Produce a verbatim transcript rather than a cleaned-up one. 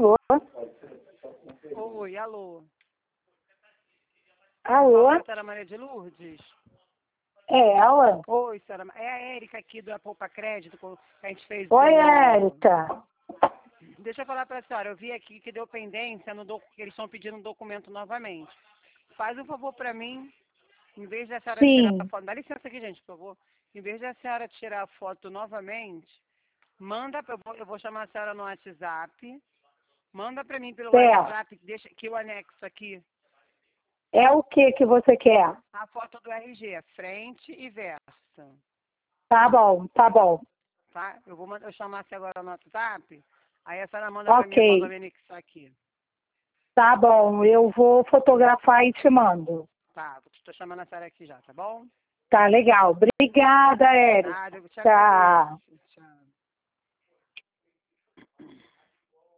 Alô? Oi, alô. Alô? Olá, Sra. Maria de Lourdes? É ela? Oi, Sra. É a Érica aqui da Poupa Crédito, que a gente fez Oi, o... Érica. Deixa eu falar para a senhora, eu vi aqui que deu pendência, no doc... que eles estão pedindo um documento novamente. Faz um favor para mim, em vez da senhora tirar a Sim. foto... Dá licença aqui, gente, por favor. Em vez da senhora tirar a foto novamente, manda, eu vou, eu vou chamar a senhora no WhatsApp, manda para mim pelo Certo. WhatsApp, deixa aqui o anexo aqui, É o que que você quer? a foto do R G, frente e versa. Tá bom, tá bom. Tá? Eu vou mandar, eu chamar você agora no WhatsApp, aí a senhora manda para mim Ok. quando eu anexar aqui. Tá bom, eu vou fotografar e te mando. Tá, estou chamando a senhora aqui já, tá bom? Tá legal. Obrigada, Érica. Nada, eu te Tá. agradeço.